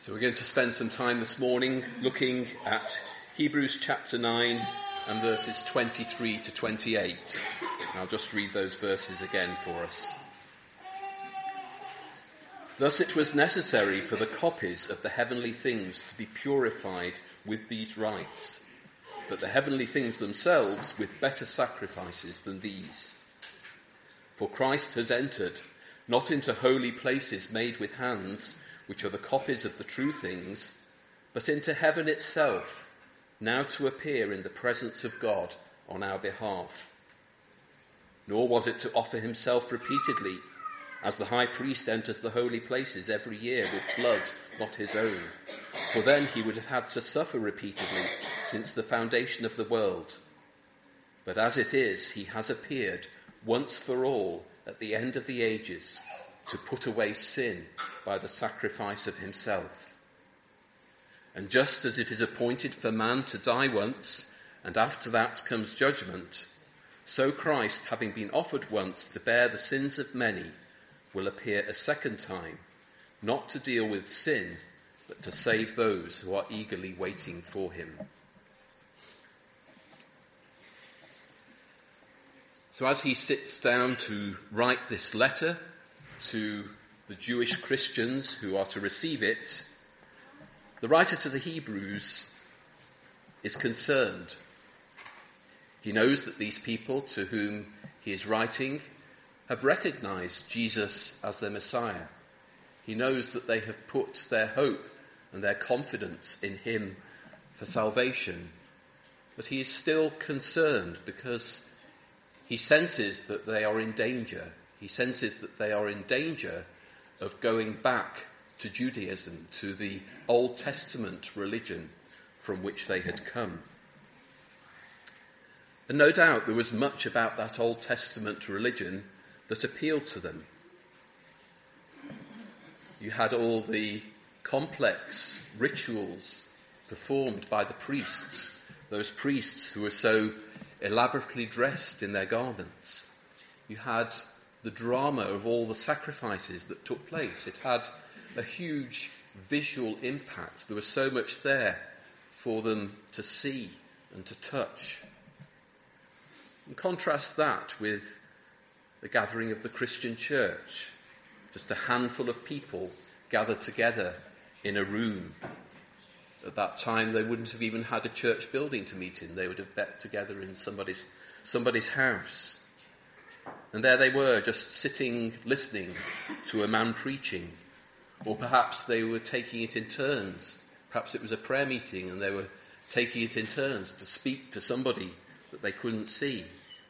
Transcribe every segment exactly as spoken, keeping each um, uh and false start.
So we're going to spend some time this morning looking at Hebrews chapter nine and verses twenty-three to twenty-eight. And I'll just read those verses again for us. Thus it was necessary for the copies of the heavenly things to be purified with these rites, but the heavenly things themselves with better sacrifices than these. For Christ has entered, not into holy places made with hands, which are the copies of the true things, but into heaven itself, now to appear in the presence of God on our behalf. Nor was it to offer himself repeatedly, as the high priest enters the holy places every year with blood not his own, for then he would have had to suffer repeatedly since the foundation of the world. But as it is, he has appeared once for all at the end of the ages, to put away sin by the sacrifice of himself. And just as it is appointed for man to die once, and after that comes judgment, so Christ, having been offered once to bear the sins of many, will appear a second time, not to deal with sin, but to save those who are eagerly waiting for him. So as he sits down to write this letter to the Jewish Christians who are to receive it, the writer to the Hebrews is concerned. He knows that these people to whom he is writing have recognized Jesus as their Messiah. He knows that they have put their hope and their confidence in him for salvation. But he is still concerned because he senses that they are in danger. He senses that they are in danger of going back to Judaism, to the Old Testament religion from which they had come. And no doubt there was much about that Old Testament religion that appealed to them. You had all the complex rituals performed by the priests, those priests who were so elaborately dressed in their garments. You had the drama of all the sacrifices that took place. It had a huge visual impact. There was so much there for them to see and to touch. And contrast that with the gathering of the Christian church, just a handful of people gathered together in a room. At that time, they wouldn't have even had a church building to meet in. They would have met together in somebody's somebody's house. And there they were, just sitting, listening to a man preaching. Or perhaps they were taking it in turns. Perhaps it was a prayer meeting and they were taking it in turns to speak to somebody that they couldn't see.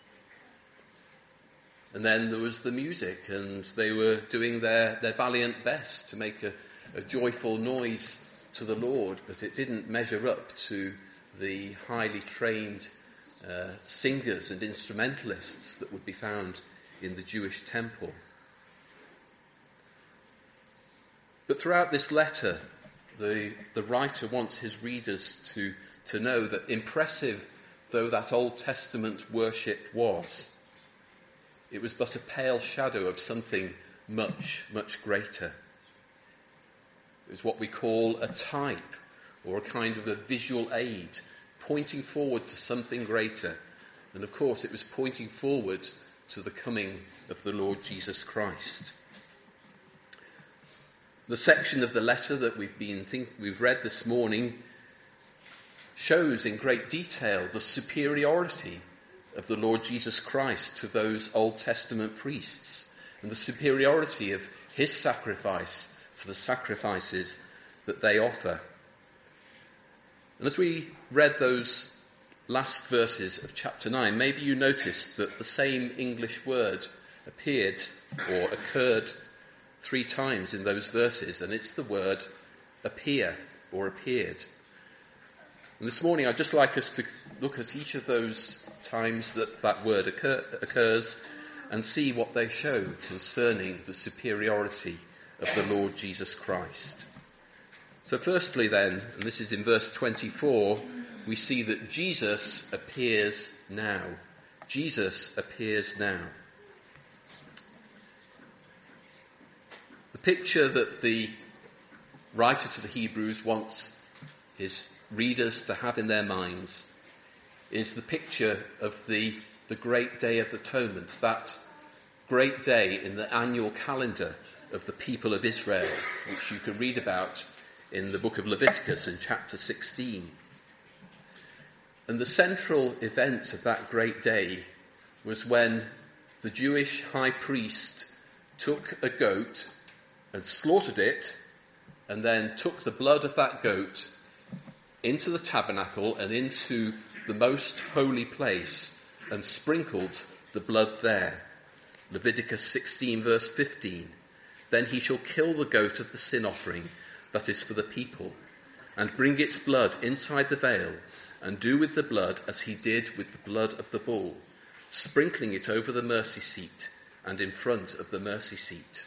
And then there was the music, and they were doing their, their valiant best to make a, a joyful noise to the Lord, but it didn't measure up to the highly trained uh, singers and instrumentalists that would be found in the Jewish temple. But throughout this letter, the, the writer wants his readers to, to know that impressive though that Old Testament worship was, it was but a pale shadow of something much, much greater. It was what we call a type, or a kind of a visual aid, pointing forward to something greater. And of course it was pointing forward to the coming of the Lord Jesus Christ. The section of the letter that we've been think, we've read this morning shows in great detail the superiority of the Lord Jesus Christ to those Old Testament priests, and the superiority of his sacrifice to the sacrifices that they offer. And as we read those last verses of chapter nine, maybe you noticed that the same English word appeared or occurred three times in those verses, and it's the word appear or appeared. And this morning I'd just like us to look at each of those times that that word occur, occurs and see what they show concerning the superiority of the Lord Jesus Christ. So firstly then, and this is in verse twenty-four, we see that Jesus appears now. Jesus appears now. The picture that the writer to the Hebrews wants his readers to have in their minds is the picture of the, the great day of atonement, that great day in the annual calendar of the people of Israel, which you can read about in the book of Leviticus in chapter sixteen. And the central event of that great day was when the Jewish high priest took a goat and slaughtered it, and then took the blood of that goat into the tabernacle and into the most holy place and sprinkled the blood there. Leviticus sixteen verse fifteen. Then he shall kill the goat of the sin offering that is for the people, and bring its blood inside the veil, and do with the blood as he did with the blood of the bull, sprinkling it over the mercy seat and in front of the mercy seat.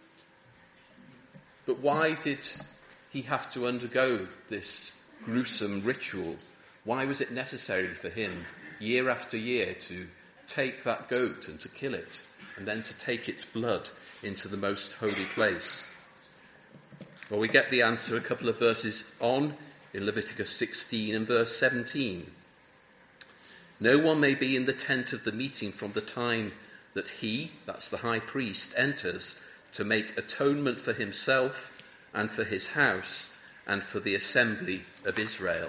But why did he have to undergo this gruesome ritual? Why was it necessary for him year after year to take that goat and to kill it, and then to take its blood into the most holy place? Well, we get the answer a couple of verses on in Leviticus sixteen and verse seventeen. No one may be in the tent of the meeting from the time that he, that's the high priest, enters to make atonement for himself and for his house and for the assembly of Israel.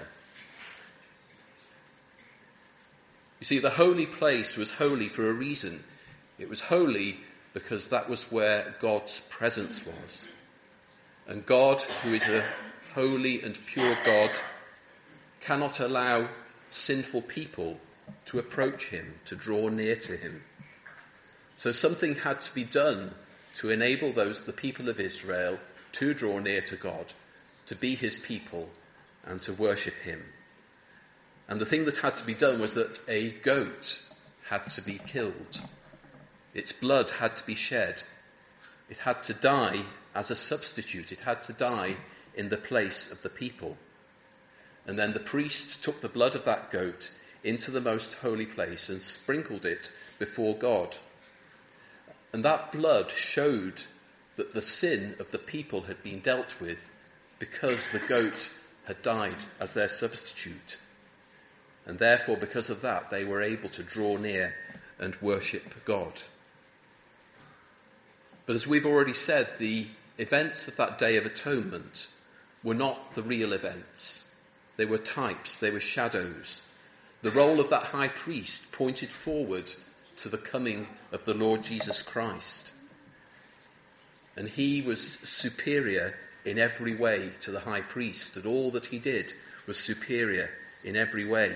You see, the holy place was holy for a reason. It was holy because that was where God's presence was. And God, who is a holy and pure God, cannot allow sinful people to approach him, to draw near to him. So something had to be done to enable those, the people of Israel, to draw near to God, to be his people, and to worship him. And the thing that had to be done was that a goat had to be killed. Its blood had to be shed. It had to die as a substitute. It had to die in the place of the people. And then the priest took the blood of that goat into the most holy place and sprinkled it before God. And that blood showed that the sin of the people had been dealt with because the goat had died as their substitute. And therefore, because of that, they were able to draw near and worship God. But as we've already said, the events of that Day of Atonement were not the real events. They were types, they were shadows. The role of that high priest pointed forward to the coming of the Lord Jesus Christ. And he was superior in every way to the high priest, and all that he did was superior in every way.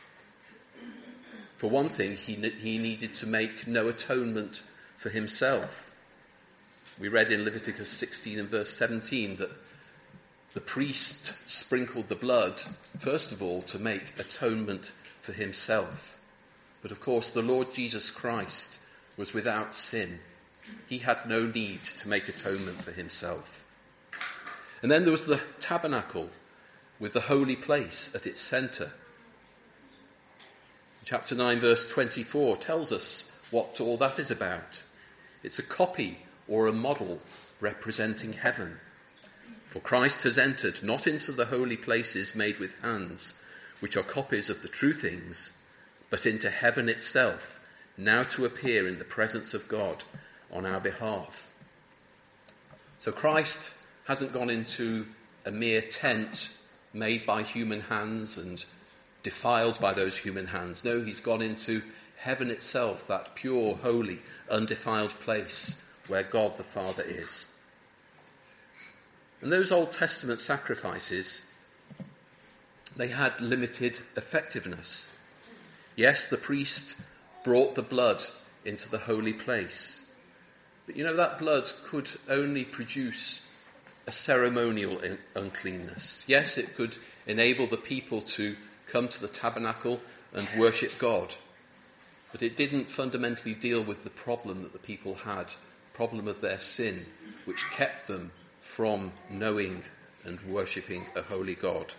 For one thing, he, he needed to make no atonement for himself. We read in Leviticus sixteen and verse seventeen that the priest sprinkled the blood, first of all, to make atonement for himself. But of course, the Lord Jesus Christ was without sin. He had no need to make atonement for himself. And then there was the tabernacle with the holy place at its centre. Chapter nine, verse twenty-four tells us what all that is about. It's a copy or a model representing heaven. For Christ has entered not into the holy places made with hands, which are copies of the true things, but into heaven itself, now to appear in the presence of God on our behalf. So Christ hasn't gone into a mere tent made by human hands and defiled by those human hands. No, he's gone into heaven itself, that pure, holy, undefiled place where God the Father is. And those Old Testament sacrifices, they had limited effectiveness. Yes, the priest brought the blood into the holy place. But you know, that blood could only produce a ceremonial uncleanness. Yes, it could enable the people to come to the tabernacle and worship God. But it didn't fundamentally deal with the problem that the people had, the problem of their sin, which kept them from knowing and worshipping a holy God.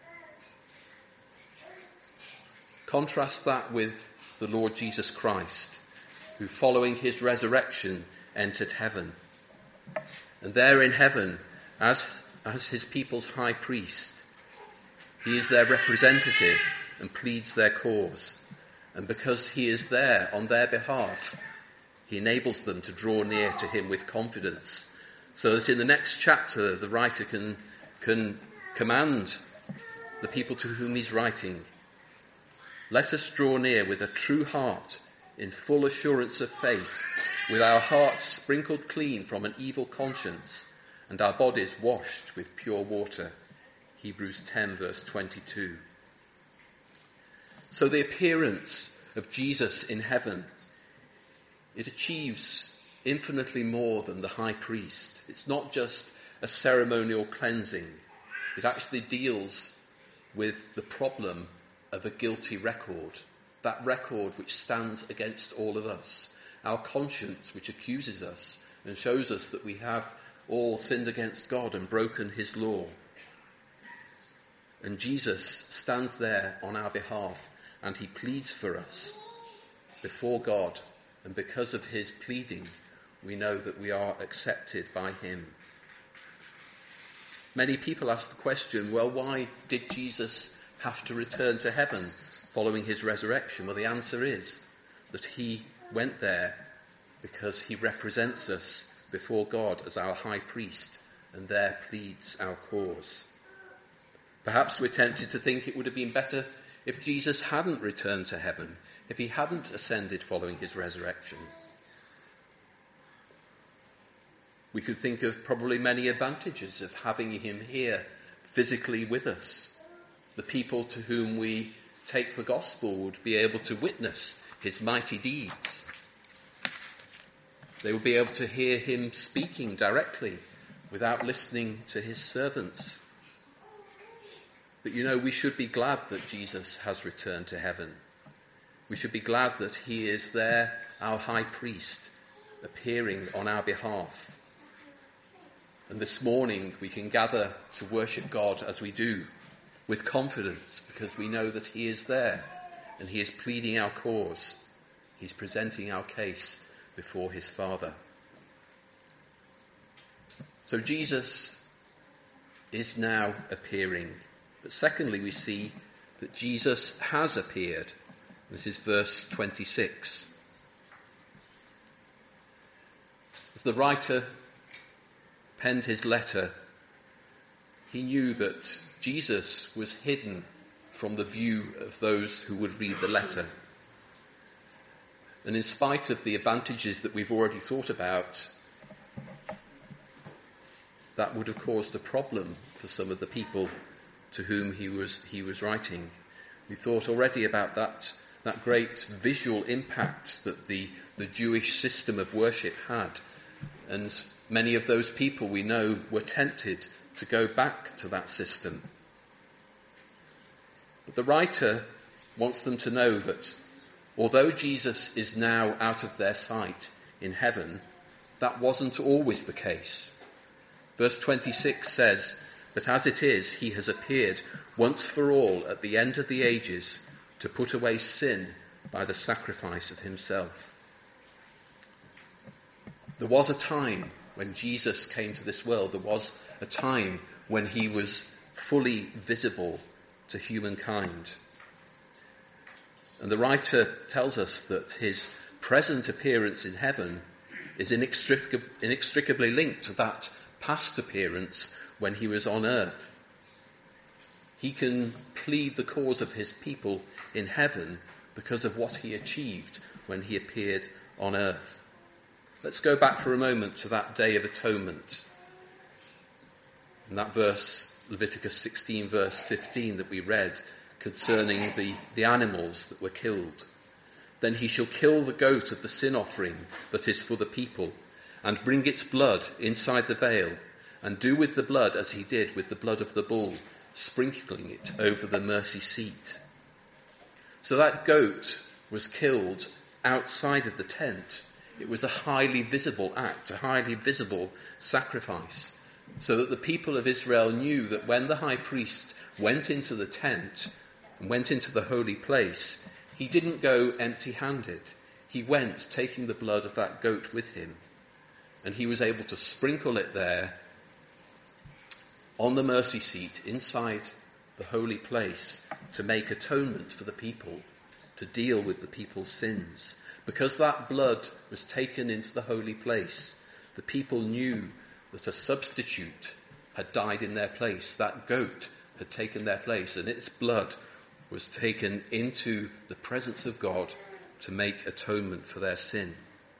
Contrast that with the Lord Jesus Christ, who following his resurrection entered heaven. And there in heaven, as as his people's high priest. He is their representative and pleads their cause. And because he is there on their behalf, he enables them to draw near to him with confidence, so that in the next chapter the writer can, can command the people to whom he's writing, "Let us draw near with a true heart, in full assurance of faith, with our hearts sprinkled clean from an evil conscience, and our bodies washed with pure water." Hebrews ten, verse twenty-two. So the appearance of Jesus in heaven, it achieves infinitely more than the high priest. It's not just a ceremonial cleansing. It actually deals with the problem of a guilty record, that record which stands against all of us, our conscience which accuses us and shows us that we have all sinned against God and broken his law. And Jesus stands there on our behalf, and he pleads for us before God, and because of his pleading, we know that we are accepted by him. Many people ask the question, well, why did Jesus have to return to heaven following his resurrection? Well, the answer is that he went there because he represents us before God as our high priest, and there pleads our cause. Perhaps we're tempted to think it would have been better if Jesus hadn't returned to heaven, if he hadn't ascended following his resurrection. We could think of probably many advantages of having him here physically with us. The people to whom we take the gospel would be able to witness his mighty deeds. They would be able to hear him speaking directly without listening to his servants. But you know, we should be glad that Jesus has returned to heaven. We should be glad that he is there, our high priest, appearing on our behalf. And this morning we can gather to worship God as we do, with confidence, because we know that he is there and he is pleading our cause. He's presenting our case before his Father. So Jesus is now appearing. But secondly, we see that Jesus has appeared. This is verse twenty-six. As the writer penned his letter, he knew that Jesus was hidden from the view of those who would read the letter. And in spite of the advantages that we've already thought about, that would have caused a problem for some of the people to whom he was he was writing. We thought already about that, that great visual impact that the, the Jewish system of worship had. And many of those people we know were tempted to go back to that system. But the writer wants them to know that although Jesus is now out of their sight in heaven, that wasn't always the case. Verse twenty-six says, "But as it is, he has appeared once for all at the end of the ages to put away sin by the sacrifice of himself." There was a time when Jesus came to this world. There was a time when he was fully visible to humankind. And the writer tells us that his present appearance in heaven is inextric- inextricably linked to that past appearance when he was on earth. He can plead the cause of his people in heaven because of what he achieved when he appeared on earth. Let's go back for a moment to that Day of Atonement. And that verse, Leviticus sixteen, verse fifteen, that we read concerning the, the animals that were killed. "Then he shall kill the goat of the sin offering that is for the people, and bring its blood inside the veil, and do with the blood as he did with the blood of the bull, sprinkling it over the mercy seat." So that goat was killed outside of the tent. It was a highly visible act, a highly visible sacrifice, so that the people of Israel knew that when the high priest went into the tent and went into the holy place, he didn't go empty-handed. He went taking the blood of that goat with him, and he was able to sprinkle it there on the mercy seat inside the holy place to make atonement for the people, to deal with the people's sins. Because that blood was taken into the holy place, the people knew that a substitute had died in their place. That goat had taken their place, and its blood was taken into the presence of God to make atonement for their sin.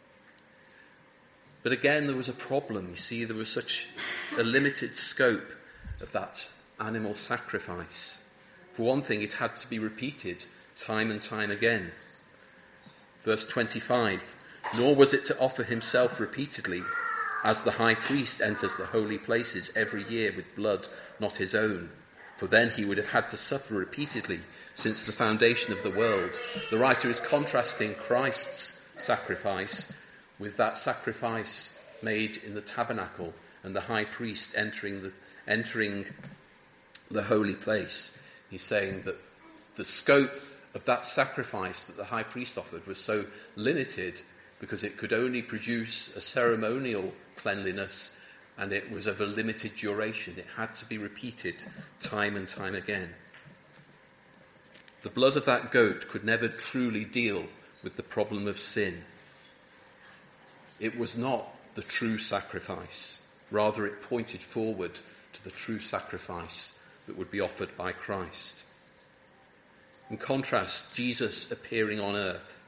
But again, there was a problem. You see, there was such a limited scope of that animal sacrifice. For one thing, it had to be repeated time and time again. Verse twenty-five, nor was it to offer himself repeatedly, as the high priest enters the holy places every year with blood not his own. For then he would have had to suffer repeatedly since the foundation of the world. The writer is contrasting Christ's sacrifice with that sacrifice made in the tabernacle and the high priest entering the, entering the holy place. He's saying that the scope of that sacrifice that the high priest offered was so limited because it could only produce a ceremonial cleanliness, and it was of a limited duration. It had to be repeated time and time again. The blood of that goat could never truly deal with the problem of sin. It was not the true sacrifice. Rather, it pointed forward to the true sacrifice that would be offered by Christ. In contrast, Jesus appearing on earth,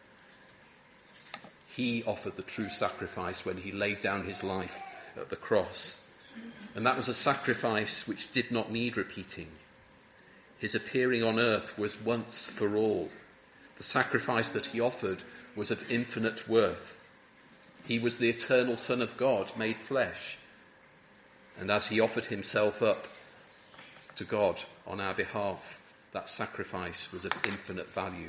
he offered the true sacrifice when he laid down his life at the cross. And that was a sacrifice which did not need repeating. His appearing on earth was once for all. The sacrifice that he offered was of infinite worth. He was the eternal Son of God made flesh. And as he offered himself up to God on our behalf, that sacrifice was of infinite value.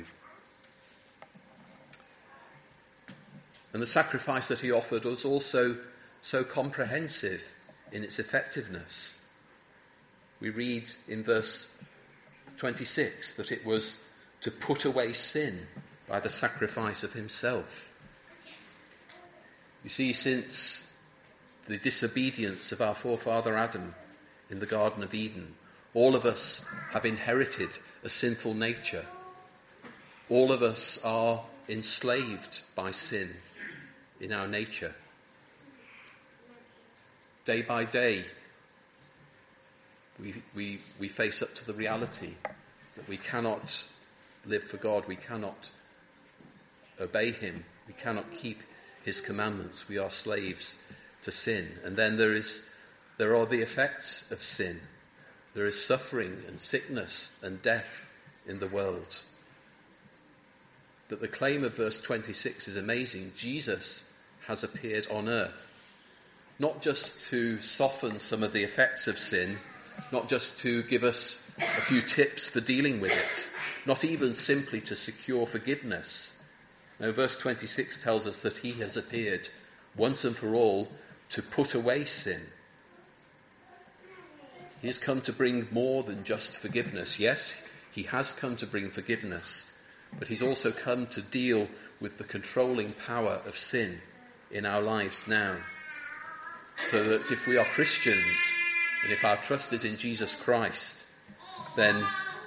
And the sacrifice that he offered was also so comprehensive in its effectiveness. We read in verse twenty-six that it was to put away sin by the sacrifice of himself. You see, since the disobedience of our forefather Adam in the Garden of Eden, all of us have inherited a sinful nature. All of us are enslaved by sin in our nature. Day by day, we, we, we face up to the reality that we cannot live for God, we cannot obey him, we cannot keep his commandments. We are slaves to sin. And then there is there are the effects of sin. There is suffering and sickness and death in the world. But the claim of verse twenty-six is amazing. Jesus has appeared on earth, not just to soften some of the effects of sin, not just to give us a few tips for dealing with it, not even simply to secure forgiveness. No, verse twenty-six tells us that he has appeared once and for all to put away sin. He has come to bring more than just forgiveness. Yes, he has come to bring forgiveness, but he's also come to deal with the controlling power of sin in our lives now. So that if we are Christians, and if our trust is in Jesus Christ, then,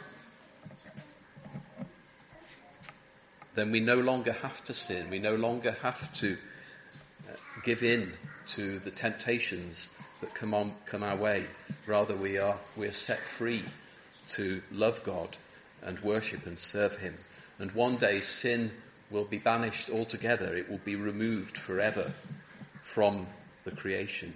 then we no longer have to sin. We no longer have to uh, give in to the temptations that come on, come our way. Rather, we are we are set free to love God and worship and serve him. And one day sin will be banished altogether. It will be removed forever from the creation.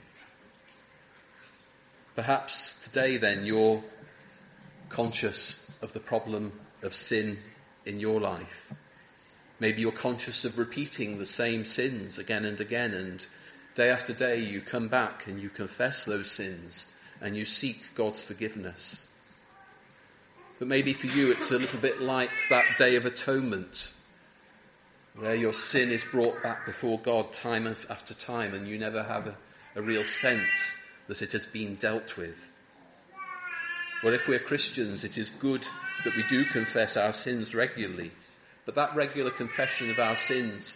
Perhaps today then you're conscious of the problem of sin in your life. Maybe you're conscious of repeating the same sins again and again, and day after day you come back and you confess those sins and you seek God's forgiveness. But maybe for you it's a little bit like that Day of Atonement, where your sin is brought back before God time after time and you never have a, a real sense that it has been dealt with. Well, if we're Christians, it is good that we do confess our sins regularly, but that regular confession of our sins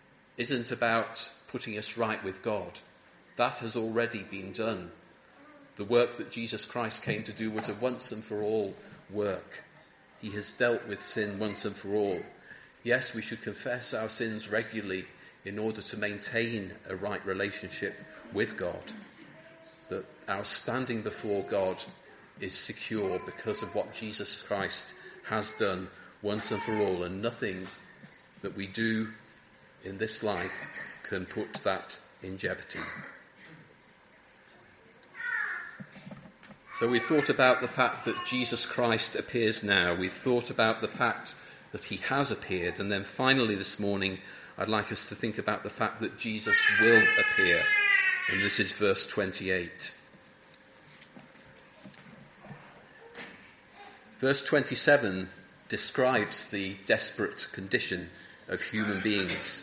isn't about putting us right with God. That has already been done. The work that Jesus Christ came to do was a once and for all work. He has dealt with sin once and for all. Yes, we should confess our sins regularly in order to maintain a right relationship with God. But our standing before God is secure because of what Jesus Christ has done once and for all, and nothing that we do in this life can put that in jeopardy. So we've thought about the fact that Jesus Christ appears now. We've thought about the fact that he has appeared. And then finally this morning, I'd like us to think about the fact that Jesus will appear. And this is verse twenty-eight. Verse twenty-seven describes the desperate condition of human beings.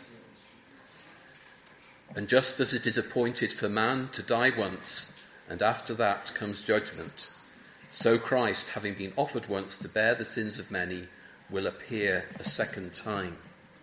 And just as it is appointed for man to die once, and after that comes judgment, so Christ, having been offered once to bear the sins of many, will appear a second time.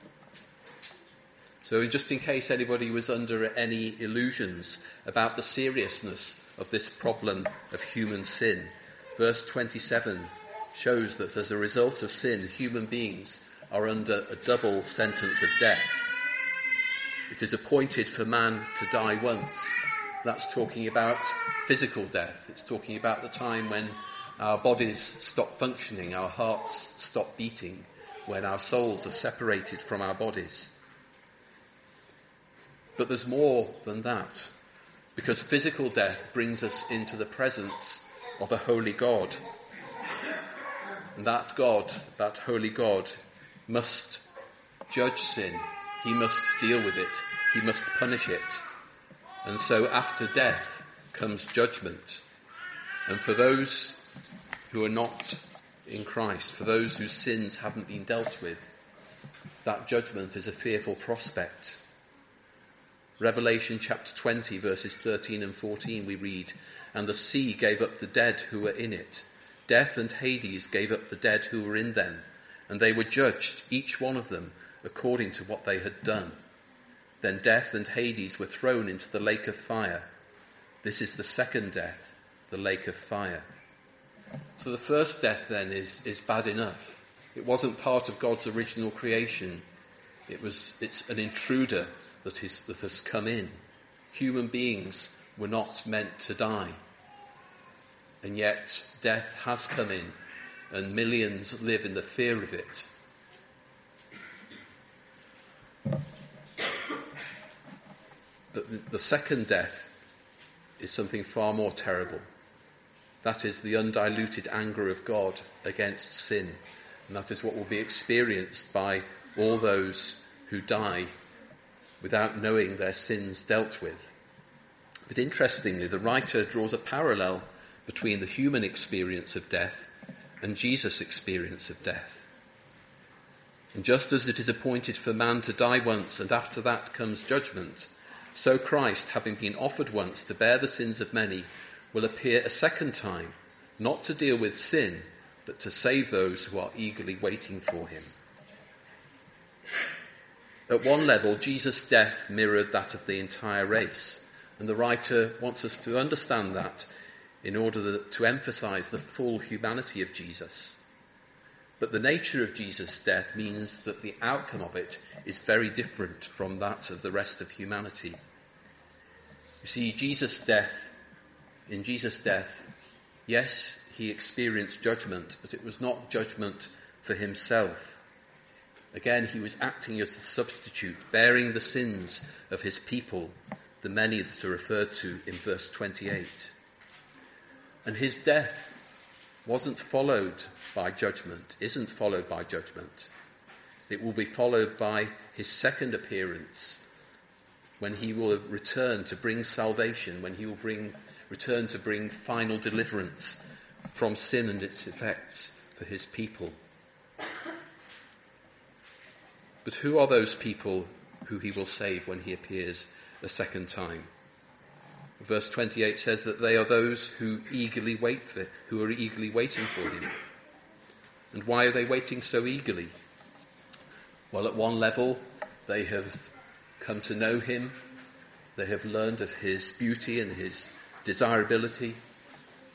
So just in case anybody was under any illusions about the seriousness of this problem of human sin, verse twenty-seven shows that as a result of sin, human beings are under a double sentence of death. It is appointed for man to die once. That's talking about physical death. It's talking about the time when our bodies stop functioning, our hearts stop beating, when our souls are separated from our bodies. But there's more than that, because physical death brings us into the presence of a holy God. And that God, that holy God, must judge sin. He must deal with it. He must punish it. And so after death comes judgment. And for those who are not in Christ, for those whose sins haven't been dealt with, that judgment is a fearful prospect. Revelation chapter twenty, verses thirteen and fourteen, we read, "And the sea gave up the dead who were in it. Death and Hades gave up the dead who were in them, and they were judged, each one of them, according to what they had done. Then death and Hades were thrown into the lake of fire. This is the second death, the lake of fire." So the first death then is, is bad enough. It wasn't part of God's original creation. It was, it's an intruder that is, that has come in. Human beings were not meant to die. And yet death has come in, and millions live in the fear of it. But the, the second death is something far more terrible. That is the undiluted anger of God against sin. And that is what will be experienced by all those who die without knowing their sins dealt with. But interestingly, the writer draws a parallel between the human experience of death and Jesus' experience of death. And just as it is appointed for man to die once, and after that comes judgment, so Christ, having been offered once to bear the sins of many, will appear a second time, not to deal with sin, but to save those who are eagerly waiting for him. At one level, Jesus' death mirrored that of the entire race, and the writer wants us to understand that in order to emphasize the full humanity of Jesus. But the nature of Jesus' death means that the outcome of it is very different from that of the rest of humanity. You see, Jesus' death, in Jesus' death, yes, he experienced judgment, but it was not judgment for himself. Again, he was acting as the substitute, bearing the sins of his people, the many that are referred to in verse twenty-eight. And his death wasn't followed by judgment, isn't followed by judgment. It will be followed by his second appearance, when he will return to bring salvation, when he will bring return to bring final deliverance from sin and its effects for his people. But who are those people who he will save when he appears a second time? Verse twenty-eight says that they are those who eagerly wait for, who are eagerly waiting for him. And why are they waiting so eagerly? Well, at one level, they have come to know him. They have learned of his beauty and his desirability.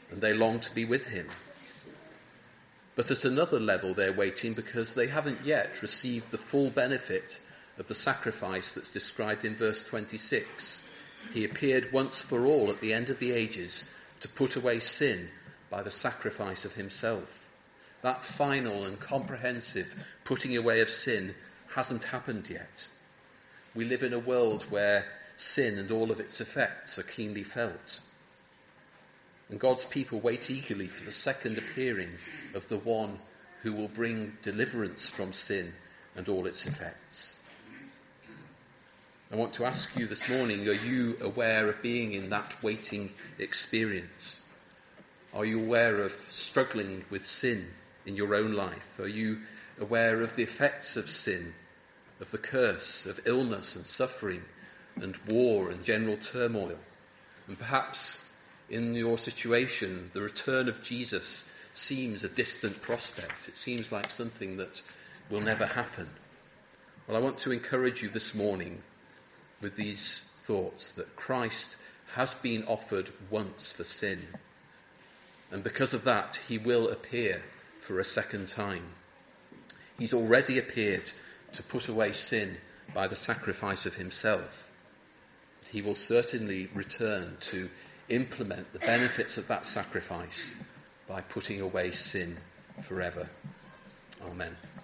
and they long to be with him. But at another level, they're waiting because they haven't yet received the full benefit of the sacrifice that's described in verse twenty-six. He appeared once for all at the end of the ages to put away sin by the sacrifice of himself. That final and comprehensive putting away of sin hasn't happened yet. We live in a world where sin and all of its effects are keenly felt. And God's people wait eagerly for the second appearing of the one who will bring deliverance from sin and all its effects. I want to ask you this morning, are you aware of being in that waiting experience? Are you aware of struggling with sin in your own life? Are you aware of the effects of sin, of the curse, of illness and suffering and war and general turmoil? And perhaps in your situation, the return of Jesus seems a distant prospect. It seems like something that will never happen. Well, I want to encourage you this morning with these thoughts that Christ has been offered once for sin. And because of that, he will appear for a second time. He's already appeared to put away sin by the sacrifice of himself. He will certainly return to implement the benefits of that sacrifice by putting away sin forever. Amen.